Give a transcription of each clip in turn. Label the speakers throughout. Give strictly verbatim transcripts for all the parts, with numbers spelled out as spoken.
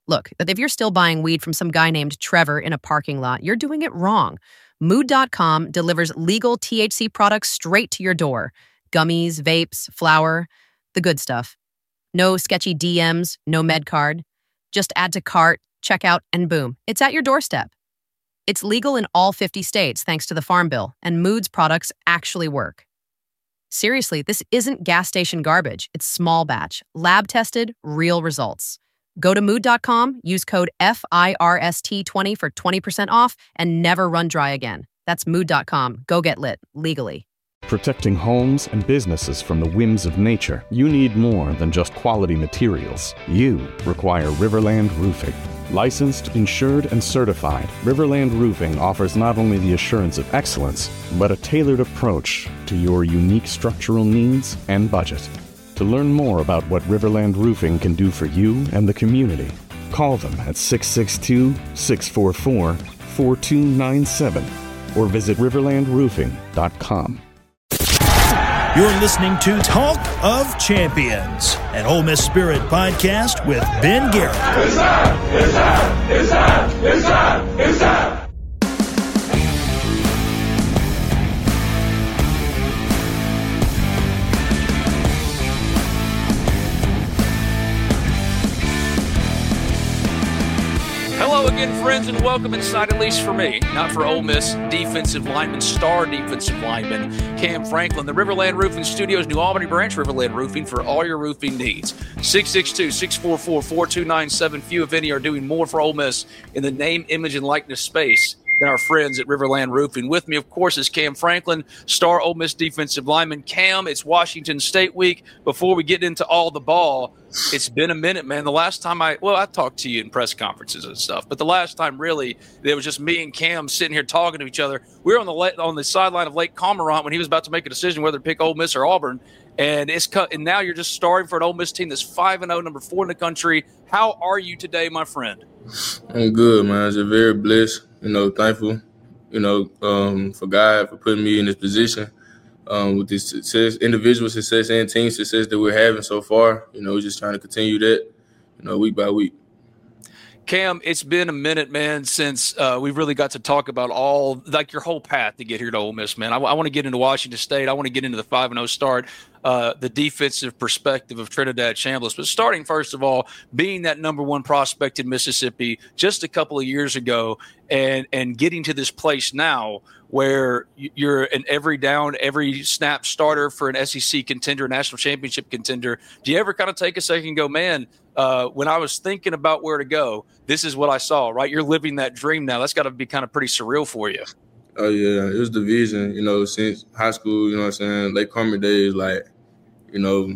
Speaker 1: Look, if you're still buying weed from some guy named Trevor in a parking lot, you're doing it wrong. Mood dot com delivers legal T H C products straight to your door. Gummies, vapes, flour, the good stuff. No sketchy D Ms, no med card. Just add to cart, check out, and boom, it's at your doorstep. It's legal in all fifty states thanks to the Farm Bill, and Mood's products actually work. Seriously, this isn't gas station garbage. It's small batch, lab-tested, real results. Go to mood dot com, use code F I R S T twenty for twenty percent off, and never run dry again. That's mood dot com. Go get lit, legally.
Speaker 2: Protecting homes and businesses from the whims of nature, you need more than just quality materials. You require Riverland Roofing. Licensed, insured, and certified, Riverland Roofing offers not only the assurance of excellence, but a tailored approach to your unique structural needs and budget. To learn more about what Riverland Roofing can do for you and the community, call them at six six two, six four four, four two nine seven or visit riverland roofing dot com.
Speaker 3: You're listening to Talk of Champions, an Ole Miss Spirit podcast with Ben Garrett.
Speaker 4: It's time! It's time! It's time! It's time! It's time!
Speaker 5: Hello again, friends, and welcome inside, at least for me, not for Ole Miss defensive lineman, star defensive lineman, Cam Franklin. The Riverland Roofing Studios, New Albany branch, Riverland Roofing, for all your roofing needs. six six two, six four four, four two nine seven. Few, if any, are doing more for Ole Miss in the name, image, and likeness space than our friends at Riverland Roofing. With me, of course, is Cam Franklin, star Ole Miss defensive lineman. Cam, it's Washington State week. Before we get into all the ball, it's been a minute, man. The last time I – well, I talked to you in press conferences and stuff, but the last time really it was just me and Cam sitting here talking to each other. We were on the on the sideline of Lake Cormorant when he was about to make a decision whether to pick Ole Miss or Auburn, and it's cut, and now you're just starting for an Ole Miss team that's five and oh, number four in the country. How are you today, my friend?
Speaker 6: I'm good, man. I'm just very blessed, you know, thankful, you know, um, for God for putting me in this position. Um, with this success, individual success and team success that we're having so far. You know, we're just trying to continue that, you know, week by week.
Speaker 5: Cam, it's been a minute, man, since uh, we really got to talk about all, like your whole path to get here to Ole Miss, man. I, I want to get into Washington State. I want to get into the five and oh start, uh, the defensive perspective of Trinidad Chambliss. But starting, first of all, being that number one prospect in Mississippi just a couple of years ago and, and getting to this place now where you're an every down, every snap starter for an S E C contender, national championship contender. Do you ever kind of take a second and go, man, uh, when I was thinking about where to go, this is what I saw, right? You're living that dream now. That's got to be kind of pretty surreal for you.
Speaker 6: Oh, yeah. It was the vision, you know, since high school, you know what I'm saying, Lake Cormorant days, like, you know,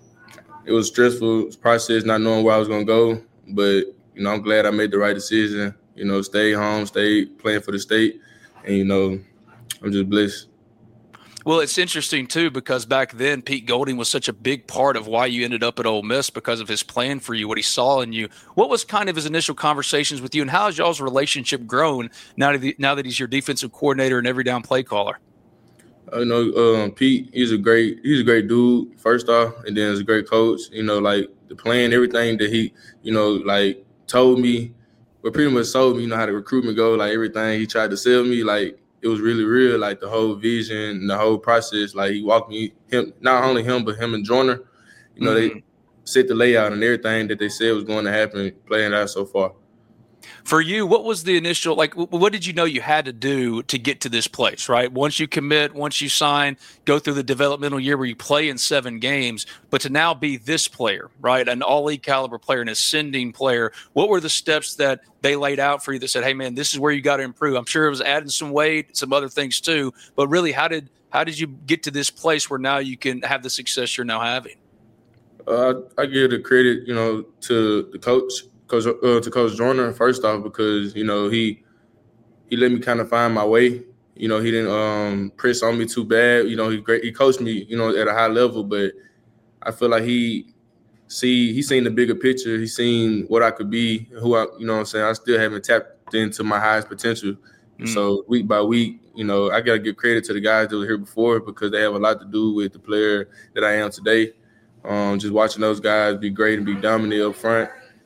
Speaker 6: it was a stressful process not knowing where I was going to go. But, you know, I'm glad I made the right decision, you know, stay home, stay playing for the state. And, you know, I'm just blessed.
Speaker 5: Well, it's interesting, too, because back then Pete Golding was such a big part of why you ended up at Ole Miss because of his plan for you, what he saw in you. What was kind of his initial conversations with you, and how has y'all's relationship grown now that, he, now that he's your defensive coordinator and every down play caller?
Speaker 6: Uh, you know, um, Pete, he's a great he's a great dude, first off, and then he's a great coach. You know, like the plan, everything that he, you know, like told me, but pretty much told me, you know, how the recruitment go, like everything he tried to sell me, like, it was really real, like the whole vision and the whole process. Like he walked me, him, not only him, but him and Joyner, you know, mm-hmm. they set the layout and everything that they said was going to happen, playing out so far.
Speaker 5: For you, what was the initial, like, what did you know you had to do to get to this place, right? Once you commit, once you sign, go through the developmental year where you play in seven games, but to now be this player, right? An all-league caliber player, an ascending player. What were the steps that they laid out for you that said, hey, man, this is where you got to improve? I'm sure it was adding some weight, some other things too, but really, how did how did you get to this place where now you can have the success you're now having?
Speaker 6: Uh, I give the credit, you know, to the coach. Coach, uh, to Coach Joyner, first off, because, you know, he he let me kind of find my way. You know, he didn't um, press on me too bad. You know, he great. He coached me, you know, at a high level, but I feel like he see he seen the bigger picture. He seen what I could be, who I, you know what I'm saying? I still haven't tapped into my highest potential. Mm. So week by week, you know, I got to give credit to the guys that were here before because they have a lot to do with the player that I am today. Um, just watching those guys be great and be dominant up front.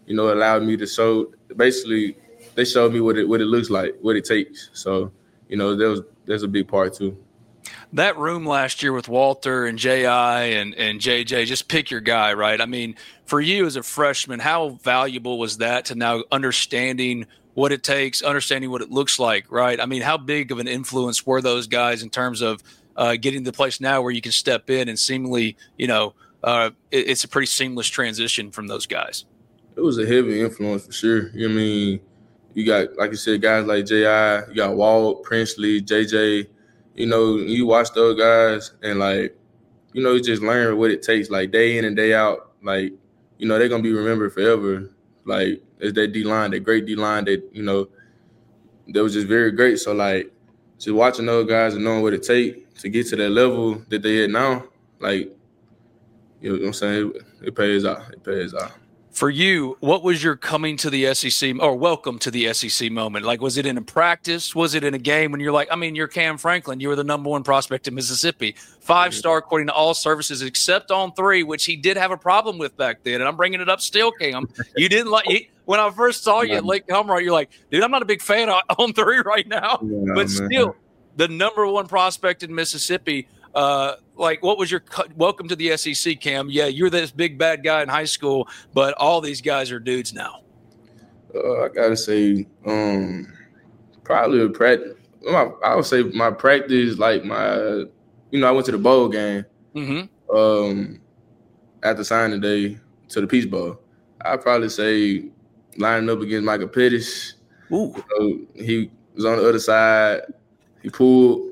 Speaker 6: you know, allowed me to show. Basically, they showed me what it what it looks like, what it takes. So, you know, there was there's a big part too.
Speaker 5: That room last year with Walter and J I and, and J J, just pick your guy, right? I mean, for you as a freshman, how valuable was that to now understanding what it takes, understanding what it looks like, right? I mean, how big of an influence were those guys in terms of uh, getting to the place now where you can step in and seemingly, you know, uh, it, it's a pretty seamless transition from those guys?
Speaker 6: It was a heavy influence for sure. You know what I mean? You got, like you said, guys like J I, you got Walt, Princely, J J. You know, you watch those guys and, like, you know, you just learn what it takes, like, day in and day out. Like, you know, they're going to be remembered forever. Like, as that D-line, that great D-line that, you know, that was just very great. So, like, just watching those guys and knowing what it takes to get to that level that they at now, like, you know what I'm saying? It, it pays out. It pays out.
Speaker 5: For you, what was your coming to the S E C or welcome to the S E C moment? Like, was it in a practice? Was it in a game when you're like, I mean, you're Cam Franklin. You were the number one prospect in Mississippi. Five-star according to all services except on three, which he did have a problem with back then. And I'm bringing it up still, Cam. You didn't like you, – when I first saw you at Lake Comrade, you're like, dude, I'm not a big fan on, on three right now. Yeah, but man. Still, the number one prospect in Mississippi – Uh, like, what was your – welcome to the S E C, Cam. Yeah, you're this big bad guy in high school, but all these guys are dudes now.
Speaker 6: Uh, I got to say um, probably a practice. I would say my practice, like my – you know, I went to the bowl game
Speaker 5: mm-hmm.
Speaker 6: um, after signing day to the Peach Bowl. I'd probably say lining up against Michael Pettis.
Speaker 5: Ooh.
Speaker 6: You know, he was on the other side. He pulled.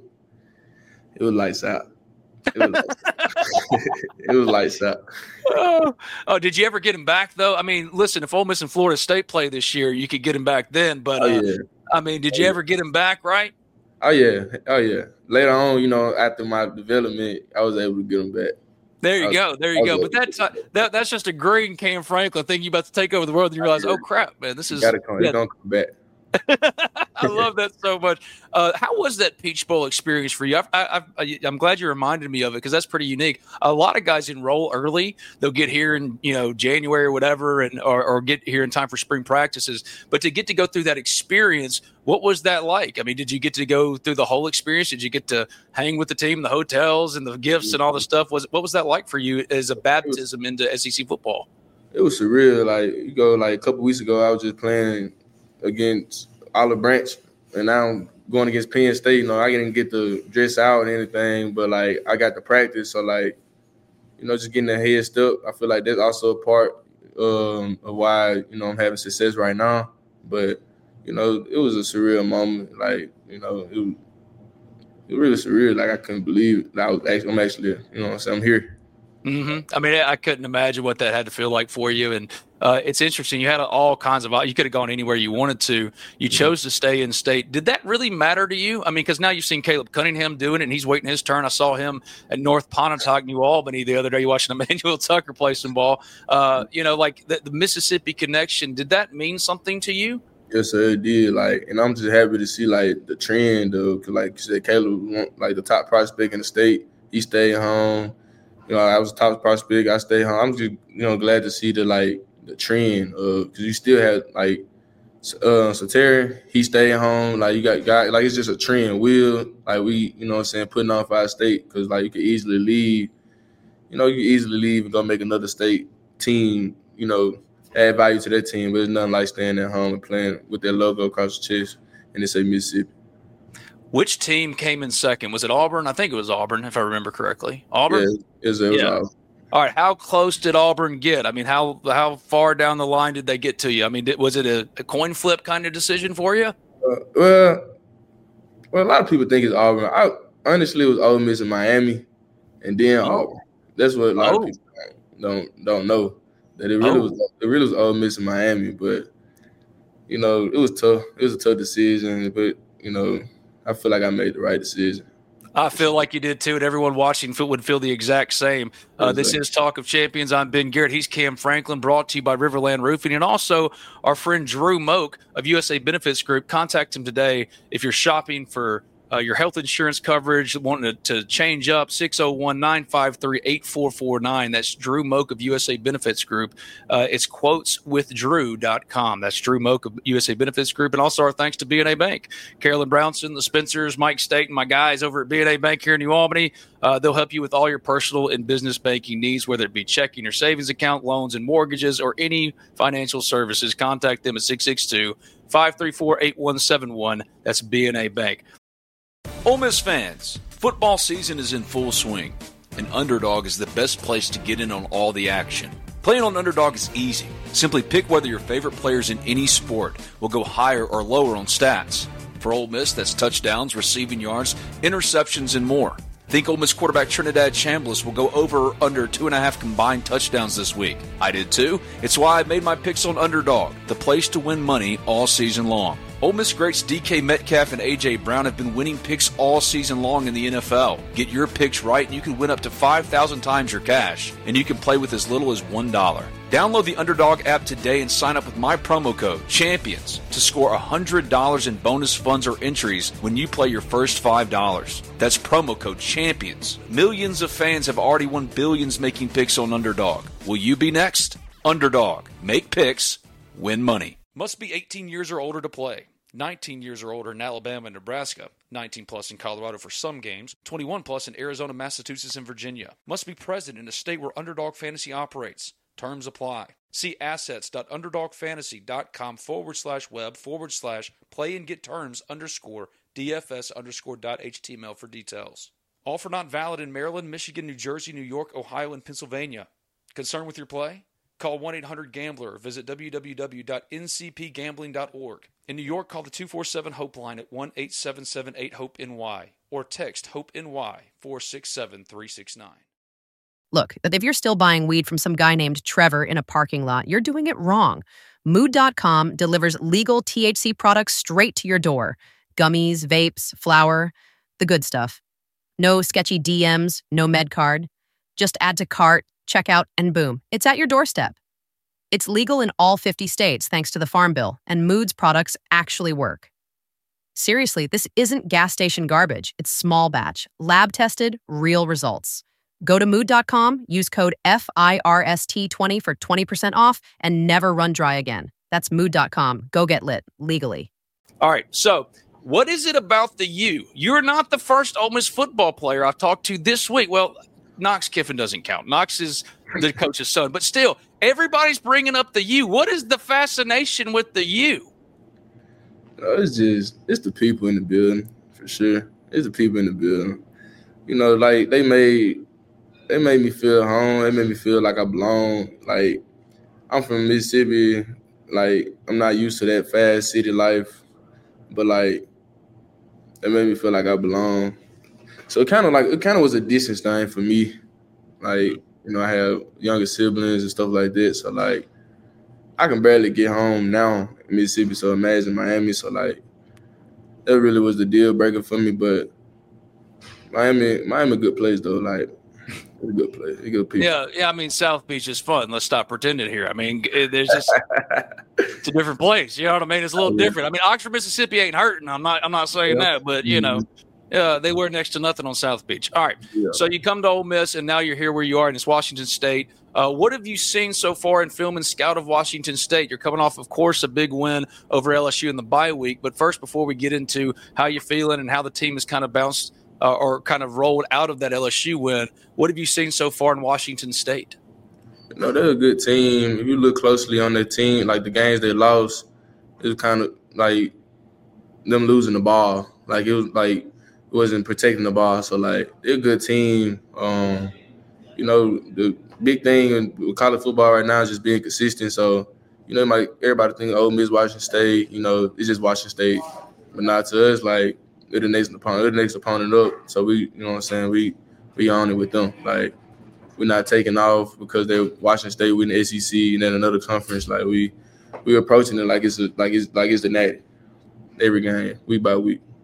Speaker 6: It was lights out. It was lights out. It was lights out.
Speaker 5: Oh. oh, did you ever get him back, though? I mean, listen, if Ole Miss and Florida State play this year, you could get him back then. But,
Speaker 6: oh, yeah.
Speaker 5: uh, I mean, did you oh, ever get him back, right?
Speaker 6: Oh, yeah. Oh, yeah. Later on, you know, after my development, I was able to get him back.
Speaker 5: There you go. There you go. But that's uh, that, that's just a green Cam Franklin thinking you're about to take over the world and you realize, oh, crap, man, this is –
Speaker 6: got to come.
Speaker 5: Yeah.
Speaker 6: Don't come back.
Speaker 5: I love that so much. Uh, how was that Peach Bowl experience for you? I, I, I, I'm glad you reminded me of it because that's pretty unique. A lot of guys enroll early; they'll get here in you know January or whatever, and or, or get here in time for spring practices. But to get to go through that experience, what was that like? I mean, did you get to go through the whole experience? Did you get to hang with the team, the hotels, and the gifts and all the stuff? Was what was that like for you as a baptism into S E C football?
Speaker 6: It was surreal. Like you go, like a couple weeks ago, I was just playing against Olive Branch, and now I'm going against Penn State. You know, I didn't get to dress out or anything, but like I got to practice. So like, you know, just getting a head step. I feel like that's also a part um, of why you know I'm having success right now. But you know, it was a surreal moment. Like you know, it was, it was really surreal. Like I couldn't believe that I was actually, I'm actually, you know, what I'm saying I'm here.
Speaker 5: Mm-hmm. I mean, I couldn't imagine what that had to feel like for you. And uh, it's interesting. You had all kinds of – you could have gone anywhere you wanted to. You mm-hmm. chose to stay in state. Did that really matter to you? I mean, because now you've seen Caleb Cunningham doing it, and he's waiting his turn. I saw him at North Pontotoc, New Albany the other day watching Emmanuel Tucker play some ball. Uh, you know, like the, the Mississippi connection, did that mean something to you?
Speaker 6: Yes, sir, it did. Like, and I'm just happy to see, like, the trend of – like you said, Caleb, like, the top prospect in the state. He stayed home. You know, I was a top prospect. I stayed home. I'm just, you know, glad to see the like the trend of because you still had like uh Sateri, he stayed home. Like you got guys like it's just a trend. Will like we, you know what I'm saying, putting off our state because like you could easily leave. You know, you could easily leave and go make another state team, you know, add value to that team, but it's nothing like staying at home and playing with their logo across the chest and they say Mississippi.
Speaker 5: Which team came in second? Was it Auburn? I think it was Auburn, if I remember correctly. Auburn?
Speaker 6: Yeah, it was, it was
Speaker 5: yeah.
Speaker 6: Auburn.
Speaker 5: All right, how close did Auburn get? I mean, how how far down the line did they get to you? I mean, did, was it a, a coin flip kind of decision for you?
Speaker 6: Uh, well, well, a lot of people think it's Auburn. I honestly it was Ole Miss and Miami, and then oh. Auburn. That's what a lot oh. of people don't don't know that it really oh. was it really was Ole Miss and Miami. But you know, it was tough. It was a tough decision, but you know. I feel like I made the right decision.
Speaker 5: I feel like you did too, and everyone watching would feel the exact same. Uh, this is Talk of Champions. I'm Ben Garrett. He's Cam Franklin, brought to you by Riverland Roofing, and also our friend Drew Moak of U S A Benefits Group. Contact him today if you're shopping for uh, your health insurance coverage, wanting to, to change up, six oh one, nine five three, eight four four nine. That's Drew Moak of U S A Benefits Group. Uh, it's quotes with drew dot com. That's Drew Moak of U S A Benefits Group. And also our thanks to B and A Bank. Carolyn Brownson, the Spencers, Mike State, and my guys over at B and A Bank here in New Albany. Uh, they'll help you with all your personal and business banking needs, whether it be checking or savings account, loans and mortgages, or any financial services. Contact them at six six two, five three four, eight one seven one. That's B and A Bank. Ole Miss fans, football season is in full swing, and Underdog is the best place to get in on all the action. Playing on Underdog is easy. Simply pick whether your favorite players in any sport will go higher or lower on stats. For Ole Miss, that's touchdowns, receiving yards, interceptions, and more. Think Ole Miss quarterback Trinidad Chambliss will go over or under two and a half combined touchdowns this week. I did too. It's why I made my picks on Underdog, the place to win money all season long. Ole Miss greats D K Metcalf and A J Brown have been winning picks all season long in the N F L. Get your picks right and you can win up to five thousand times your cash. And you can play with as little as one dollar. Download the Underdog app today and sign up with my promo code CHAMPIONS to score one hundred dollars in bonus funds or entries when you play your first five dollars. That's promo code CHAMPIONS. Millions of fans have already won billions making picks on Underdog. Will you be next? Underdog. Make picks. Win money. Must be eighteen years or older to play. nineteen years or older in Alabama and Nebraska. nineteen plus in Colorado for some games. twenty-one plus in Arizona, Massachusetts, and Virginia. Must be present in a state where Underdog Fantasy operates. Terms apply. See assets.underdogfantasy.com forward slash web forward slash play and get terms underscore DFS underscore dot HTML for details. Offer not valid in Maryland, Michigan, New Jersey, New York, Ohio, and Pennsylvania. Concerned with your play? Call one eight hundred gambler or visit w w w dot n c p gambling dot org. In New York, call the two four seven HOPE line at one eight seven seven eight HOPE N Y or text HOPE-N-Y four six seven three six nine.
Speaker 1: Look, if you're still buying weed from some guy named Trevor in a parking lot, you're doing it wrong. Mood dot com delivers legal T H C products straight to your door. Gummies, vapes, flour, the good stuff. No sketchy D Ms, no med card. Just add to cart, check out, and boom, it's at your doorstep. It's legal in all fifty states thanks to the Farm Bill, and Mood's products actually work. Seriously, this isn't gas station garbage. It's small batch, lab-tested, real results. Go to mood dot com, use code F I R S T twenty for twenty percent off, and never run dry again. That's mood dot com. Go get lit, legally.
Speaker 5: All right, so what is it about the U? You're not the first Ole Miss football player I've talked to this week. Well, Knox Kiffin doesn't count. Knox is the coach's son. But still, everybody's bringing up the U. What is the fascination with the U?
Speaker 6: No, it's just, it's the people in the building, for sure. It's the people in the building. You know, like, they made they made me feel home. They made me feel like I belong. Like, I'm from Mississippi. Like, I'm not used to that fast city life. But, like, it made me feel like I belong. So it kind of like it kind of was a distance thing for me. Like, you know, I have younger siblings and stuff like that. So like, I can barely get home now in Mississippi. So imagine Miami. So like, that really was the deal breaker for me. But Miami, Miami, a good place though. Like, it's a good place. It's good people.
Speaker 5: Yeah, yeah. I mean, South Beach is fun. Let's stop pretending here. I mean, there's just it's a different place. You know what I mean? It's a little different. I mean, Oxford, Mississippi ain't hurting. I'm not. I'm not saying yeah. that, but you know. Yeah, they were next to nothing on South Beach. All right, yeah. So you come to Ole Miss, and now you're here where you are, and it's Washington State. Uh, what have you seen so far in film and scout of Washington State? You're coming off, of course, a big win over L S U in the bye week. But first, before we get into how you're feeling and how the team has kind of bounced uh, or kind of rolled out of that L S U win, what have you seen so far in Washington State?
Speaker 6: You know, they're a good team. If you look closely on their team, like the games they lost, it was kind of like them losing the ball. Like, it was like – wasn't protecting the ball. So, like, they're a good team. Um, you know, the big thing with college football right now is just being consistent. So, you know, like, everybody think, oh, Miss Washington State, you know, it's just Washington State. But not to us, like, they're the next opponent. They're the next opponent up. So, we, you know what I'm saying, we we on it with them. Like, we're not taking off because they're Washington State, we're in the S E C and then another conference. Like, we we approaching it like it's a, like it's like it's the natty every game, week by week.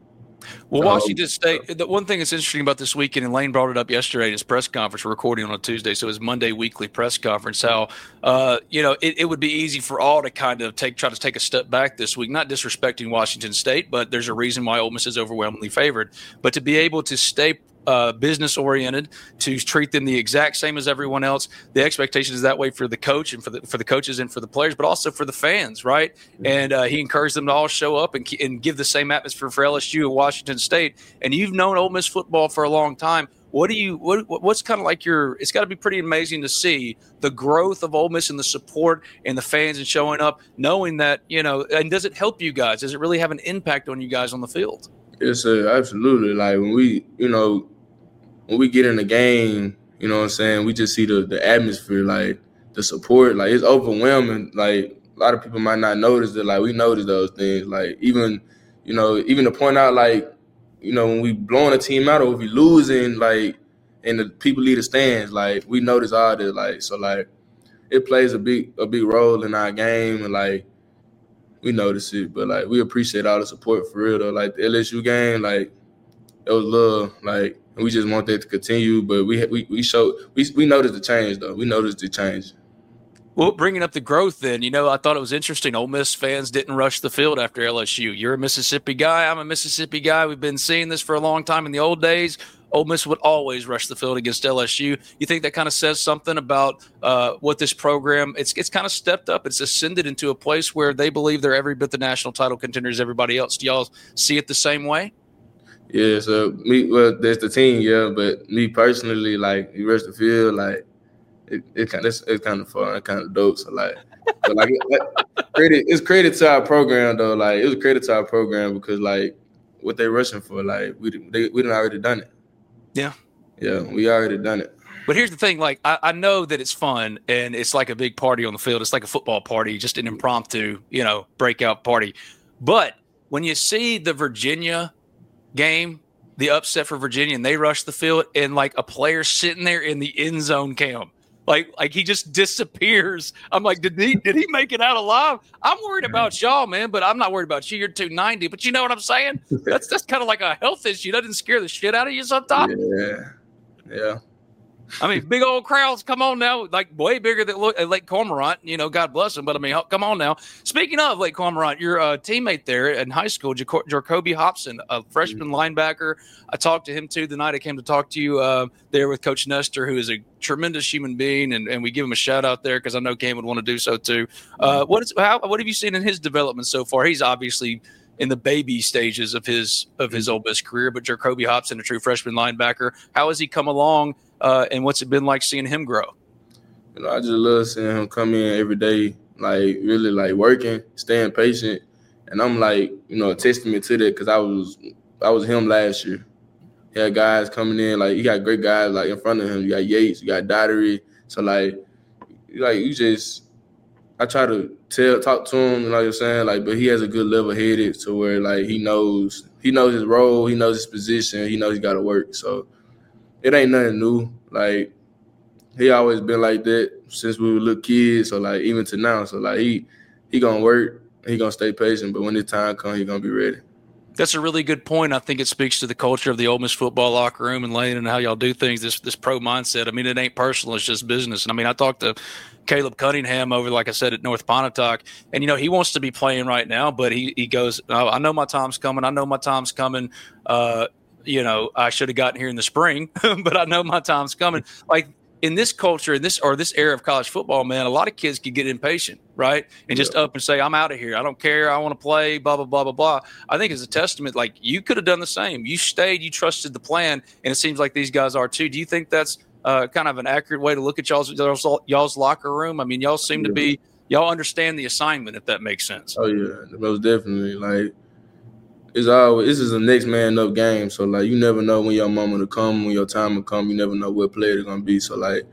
Speaker 5: Well, Washington State, the one thing that's interesting about this weekend, and Lane brought it up yesterday at his press conference, we're recording on a Tuesday, so it was Monday weekly press conference, how, uh, you know, it, it would be easy for all to kind of take try to take a step back this week, not disrespecting Washington State, but there's a reason why Ole Miss is overwhelmingly favored. But to be able to stay Uh, business-oriented, to treat them the exact same as everyone else. The expectation is that way for the coach and for the for the coaches and for the players, but also for the fans, right? And uh, he encouraged them to all show up and, and give the same atmosphere for L S U and Washington State. And you've known Ole Miss football for a long time. What do you? What, what's kind of like your? It's got to be pretty amazing to see the growth of Ole Miss and the support and the fans and showing up, knowing that, you know. And does it help you guys? Does it really have an impact on you guys on the field?
Speaker 6: Yes, uh, absolutely. Like when we, you know. When we get in the game, you know what I'm saying, we just see the, the atmosphere, like the support, like it's overwhelming. Like a lot of people might not notice that, like we notice those things. Like even, you know, even to point out, like, you know, when we blowing a team out or if we losing, like, and the people lead the stands, like we notice all this, like, so like it plays a big a big role in our game, and like we notice it, but like we appreciate all the support for real though. Like the L S U game, like it was love, like. And we just want that to continue, but we we we showed we we noticed the change though. We noticed the change.
Speaker 5: Well, bringing up the growth, then, you know, I thought it was interesting. Ole Miss fans didn't rush the field after L S U. You're a Mississippi guy. I'm a Mississippi guy. We've been seeing this for a long time. In the old days, Ole Miss would always rush the field against L S U. You think that kind of says something about uh, what this program? It's it's kind of stepped up. It's ascended into a place where they believe they're every bit the national title contender as everybody else. Do y'all see it the same way?
Speaker 6: Yeah, so me, well, there's the team, yeah, but me personally, like, you rush the field, like, it, it kind of, it's, it's kind of fun, kind of dope. So, like, but like, it, credit, it's credit to our program, though. Like, it was credit to our program because, like, what they rushing for, like, we they, we done already done it.
Speaker 5: Yeah.
Speaker 6: Yeah, we already done it.
Speaker 5: But here's the thing, like, I, I know that it's fun and it's like a big party on the field. It's like a football party, just an impromptu, you know, breakout party. But when you see the Virginia game, the upset for Virginia, and they rush the field, and like a player sitting there in the end zone cam, like like he just disappears. I'm like, did he did he make it out alive? I'm worried about y'all, man, but I'm not worried about you. You're two ninety, but you know what I'm saying? That's that's kind of like a health issue. That doesn't scare the shit out of you sometimes.
Speaker 6: Yeah, yeah.
Speaker 5: I mean, big old crowds. Come on now, like way bigger than Lake Cormorant. You know, God bless them. But I mean, come on now. Speaking of Lake Cormorant, your uh, teammate there in high school, Jaco- Jacoby Hobson, a freshman mm-hmm. linebacker. I talked to him too the night I came to talk to you uh, there with Coach Nestor, who is a tremendous human being, and, and we give him a shout out there because I know Cam would want to do so too. Uh, what is how, what have you seen in his development so far? He's obviously in the baby stages of his of his Ole Miss career, but Jacoby Hobson, a true freshman linebacker, how has he come along? Uh, and what's it been like seeing him grow?
Speaker 6: You know, I just love seeing him come in every day, like really like working, staying patient. And I'm like, you know, a testament to that because I was I was him last year. He had guys coming in, like he got great guys like in front of him. You got Yates, you got Daughtery. So like, like you just I try to tell talk to him, you know what I'm saying? Like, but he has a good level headed to where like he knows he knows his role, he knows his position, he knows he gotta work. So it ain't nothing new. Like, he always been like that since we were little kids. So, like, even to now. So, like, he he going to work. He going to stay patient. But when the time comes, he going to be ready.
Speaker 5: That's a really good point. I think it speaks to the culture of the Ole Miss football locker room and Lane and how y'all do things, this this pro mindset. I mean, it ain't personal. It's just business. And, I mean, I talked to Caleb Cunningham over, like I said, at North Pontotoc. And, you know, he wants to be playing right now. But he, he goes, oh, I know my time's coming. I know my time's coming. Uh You know, I should have gotten here in the spring, but I know my time's coming. Like in this culture, in this or this era of college football, man, a lot of kids could get impatient, right? And just up and say, I'm out of here. I don't care. I want to play, blah, blah, blah, blah, blah. I think it's a testament, like you could have done the same. You stayed, you trusted the plan, and it seems like these guys are too. Do you think that's uh, kind of an accurate way to look at y'all's, y'all's, y'all's locker room? I mean, y'all seem yeah. to be, y'all understand the assignment, if that makes sense.
Speaker 6: Oh, yeah, most definitely. Like, It's always this is a next man up game, so like you never know when your moment will come, when your time will come. You never know what player they're gonna be. So like,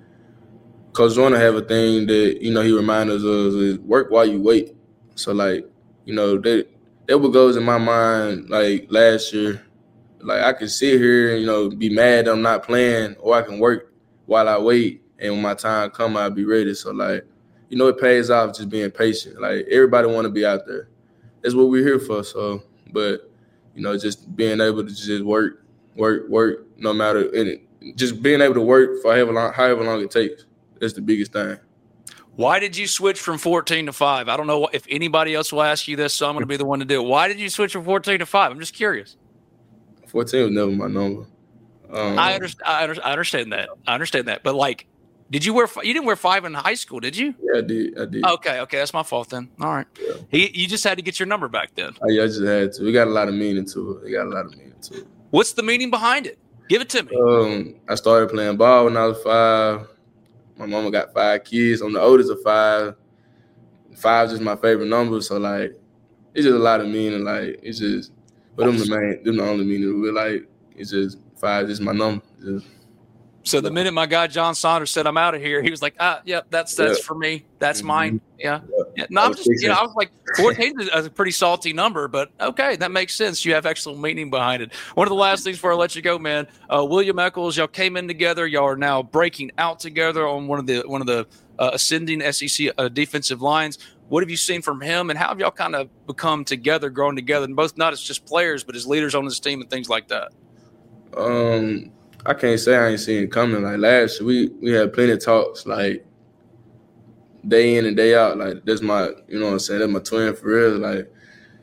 Speaker 6: Coach Joyner have a thing that you know he reminds us of is work while you wait. So like, you know that that what goes in my mind. Like last year, like I can sit here and you know be mad that I'm not playing, or I can work while I wait, and when my time come, I'll be ready. So like, you know it pays off just being patient. Like everybody want to be out there. That's what we're here for. So, but you know, just being able to just work, work, work, no matter, and just being able to work for however long, however long it takes. That's the biggest thing.
Speaker 5: Why did you switch from fourteen to five? I don't know if anybody else will ask you this, so I'm going to be the one to do it. Why did you switch from fourteen to five? I'm just curious.
Speaker 6: fourteen was never my number. Um,
Speaker 5: I, understand, I, under, I understand that. I understand that. But, like, did you wear – you didn't wear five in high school, did you?
Speaker 6: Yeah, I did. I did.
Speaker 5: Okay, okay. That's my fault then. All right.
Speaker 6: Yeah.
Speaker 5: He, you just had to get your number back then.
Speaker 6: I, I just had to. We got a lot of meaning to it. We got a lot of meaning to it.
Speaker 5: What's the meaning behind it? Give it to me.
Speaker 6: Um, I started playing ball when I was five. My mama got five kids. I'm the oldest of five. Five is just my favorite number. So, like, it's just a lot of meaning. Like, it's just – but them the main – them the only meaning. We're like, it's just – Five is my number. Just,
Speaker 5: so the minute my guy John Saunders said I'm out of here, he was like, "Ah, yep, that's that's
Speaker 6: yeah.
Speaker 5: for me. That's
Speaker 6: mm-hmm.
Speaker 5: mine." Yeah.
Speaker 6: yeah.
Speaker 5: yeah. No, I'm just, you know, I was like, fourteen is a pretty salty number, but okay, that makes sense. You have actual meaning behind it. One of the last things before I let you go, man. Uh, William Eccles, y'all came in together. Y'all are now breaking out together on one of the one of the uh, ascending S E C uh, defensive lines. What have you seen from him, and how have y'all kind of become together, grown together, and both not as just players, but as leaders on this team and things like that?
Speaker 6: Um. I can't say I ain't seen it coming. Like last year, we, we had plenty of talks, like day in and day out. Like that's my, you know what I'm saying, that's my twin for real. Like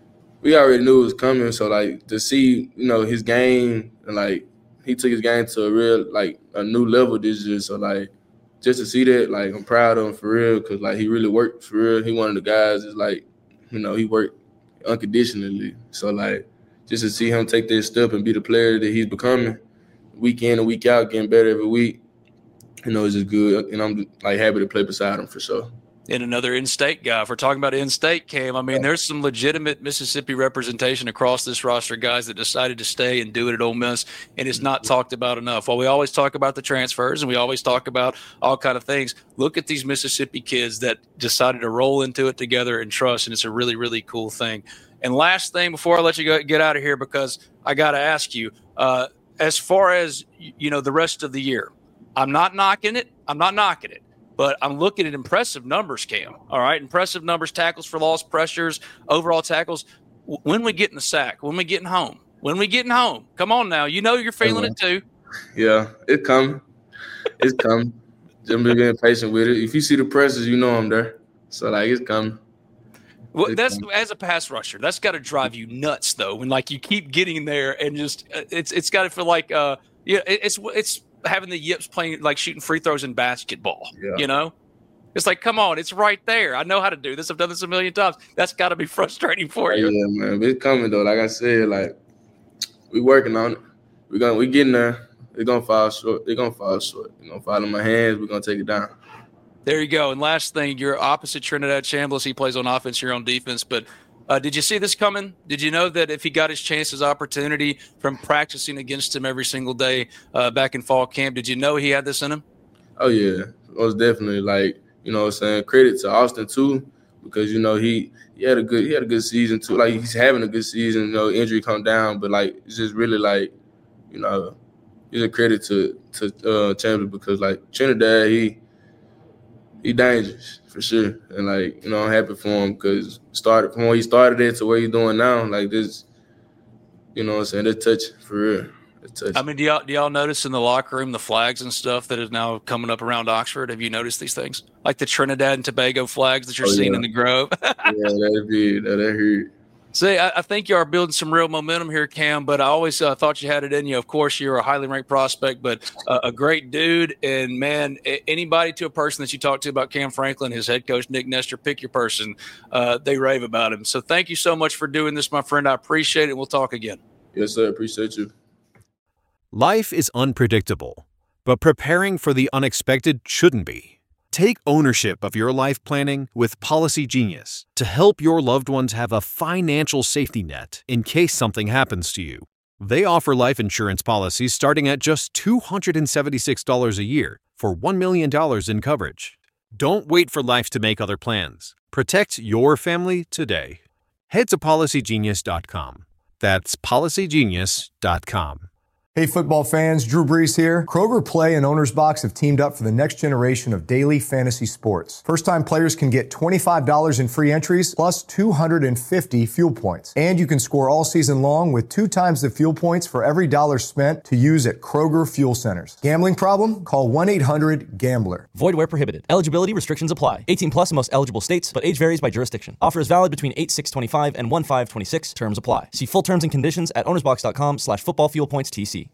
Speaker 6: we already knew it was coming. So like to see, you know, his game and like he took his game to a real, like a new level this year. So like just to see that, like I'm proud of him for real because like he really worked for real. He one of the guys that's like, you know, he worked unconditionally. So like just to see him take this step and be the player that he's becoming, week in and week out, getting better every week, you know, it's just good. And I'm like happy to play beside him for sure.
Speaker 5: And another in-state guy. If we're talking about in-state, Cam, I mean, there's some legitimate Mississippi representation across this roster, guys that decided to stay and do it at Ole Miss, and it's not talked about enough. While we always talk about the transfers and we always talk about all kind of things, look at these Mississippi kids that decided to roll into it together and trust, and it's a really, really cool thing. And last thing before I let you go, get out of here, because I got to ask you, uh, as far as, you know, the rest of the year, I'm not knocking it. I'm not knocking it. But I'm looking at impressive numbers, Cam. All right, impressive numbers, tackles for loss, pressures, overall tackles. When we getting the sack? When we getting home? When we getting home? Come on now. You know you're feeling it too.
Speaker 6: Yeah, it's coming. It's coming. Just be being patient with it. If you see the pressures, you know I'm there. So, like, it's coming.
Speaker 5: Well, that's as a pass rusher. That's got to drive you nuts, though. When like you keep getting there and just it's it's got to feel like uh yeah it's it's having the yips playing like shooting free throws in basketball. Yeah. You know, it's like come on, it's right there. I know how to do this. I've done this a million times. That's got to be frustrating for you.
Speaker 6: Yeah, man, but it's coming though. Like I said, like we working on it. We're gonna we getting there. They're gonna fall short. They're gonna fall short. They're gonna fall in my hands. We're gonna take it down.
Speaker 5: There you go. And last thing, you're opposite Trinidad Chambliss. He plays on offense, you're on defense. But uh, did you see this coming? Did you know that if he got his chance, his opportunity from practicing against him every single day uh, back in fall camp, did you know he had this in him?
Speaker 6: Oh, yeah. Most definitely. Like, you know what I'm saying, credit to Austin, too, because, you know, he, he had a good he had a good season, too. Like, he's having a good season. You know, injury come down. But, like, it's just really, like, you know, it's a credit to, to uh, Chambliss because, like, Trinidad, he – He dangerous for sure, and like you know, I'm happy for him because started from where he started it to where he's doing now. Like this, you know, what I'm saying that touch for real. Touch.
Speaker 5: I mean, do y'all do y'all notice in the locker room the flags and stuff that is now coming up around Oxford? Have you noticed these things, like the Trinidad and Tobago flags that you're oh, seeing
Speaker 6: yeah.
Speaker 5: in the Grove?
Speaker 6: Yeah, that'd be that hurt.
Speaker 5: See, I, I think you are building some real momentum here, Cam, but I always uh, thought you had it in you. Of course, you're a highly ranked prospect, but uh, a great dude. And, man, anybody to a person that you talk to about Cam Franklin, his head coach, Nick Nestor, pick your person. Uh, they rave about him. So thank you so much for doing this, my friend. I appreciate it. We'll talk again.
Speaker 6: Yes, sir. Appreciate you.
Speaker 7: Life is unpredictable, but preparing for the unexpected shouldn't be. Take ownership of your life planning with Policy Genius to help your loved ones have a financial safety net in case something happens to you. They offer life insurance policies starting at just two hundred seventy-six dollars a year for one million dollars in coverage. Don't wait for life to make other plans. Protect your family today. Head to policy genius dot com. That's policy genius dot com.
Speaker 8: Hey football fans, Drew Brees here. Kroger Play and Owner's Box have teamed up for the next generation of daily fantasy sports. First-time players can get twenty-five dollars in free entries plus two hundred fifty fuel points. And you can score all season long with two times the fuel points for every dollar spent to use at Kroger Fuel Centers. Gambling problem? Call one eight hundred gambler.
Speaker 9: Void where prohibited. Eligibility restrictions apply. eighteen plus in most eligible states, but age varies by jurisdiction. Offer is valid between eight six twenty-five and one five twenty-six. Terms apply. See full terms and conditions at ownersbox.com slash football fuel points TC.